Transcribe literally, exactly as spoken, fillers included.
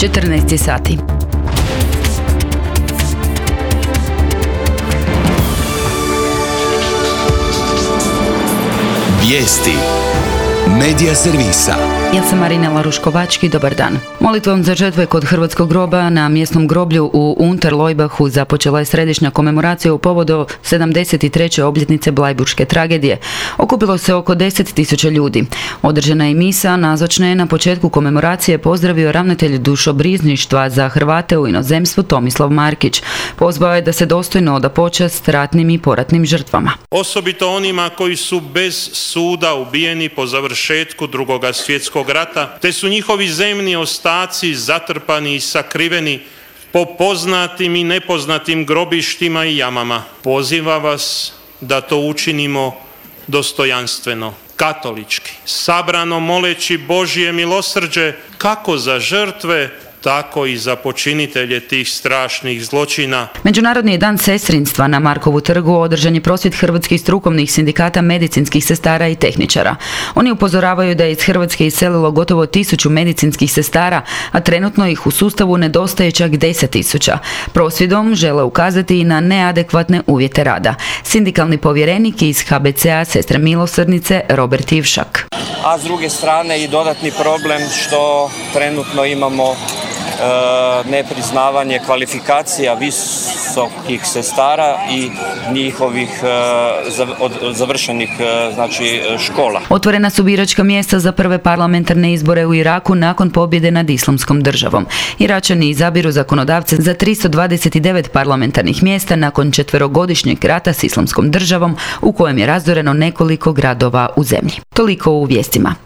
četrnaest sati. Vijesti Medija servisa. Ja sam Marina Laruškovački, dobar dan. Molitvom za žrtve kod hrvatskog groba na mjesnom groblju u Unterleubachu započela je središnja komemoracija u povodu sedamdeset treće obljetnice Blajburške tragedije. Okupilo se oko deset tisuća ljudi. Održana je misa, nazočne je na početku komemoracije pozdravio ravnatelj dušobrižništva za Hrvate u inozemstvu Tomislav Markić. Pozvao je da se dostojno oda počast ratnim i poratnim žrtvama. Osobito onima koji su bez suda ubijeni po završetku Drugoga svjetskog rata, te su njihovi zemni ostaci zatrpani i sakriveni po poznatim i nepoznatim grobištima i jamama. Pozivam vas da to učinimo dostojanstveno, katolički, sabrano moleći Božje milosrđe kako za žrtve, tako i za počinitelje tih strašnih zločina. Međunarodni je dan sestrinstva. Na Markovu trgu održan je prosvjed hrvatskih strukovnih sindikata medicinskih sestara i tehničara. Oni upozoravaju da je iz Hrvatske iselilo gotovo tisuću medicinskih sestara, a trenutno ih u sustavu nedostaje čak deset tisuća. Prosvjedom žele ukazati i na neadekvatne uvjete rada. Sindikalni povjerenik iz H B C-a Sestre milosrdnice Robert Ivšak. A s druge strane i dodatni problem što trenutno imamo E, nepriznavanje kvalifikacija visokih sestara i njihovih e, završenih e, znači, škola. Otvorena su biračka mjesta za prve parlamentarne izbore u Iraku nakon pobjede nad Islamskom državom. Iračani izabiru zakonodavce za tristo dvadeset devet parlamentarnih mjesta nakon četverogodišnjeg rata s Islamskom državom u kojem je razoreno nekoliko gradova u zemlji. Toliko u vijestima.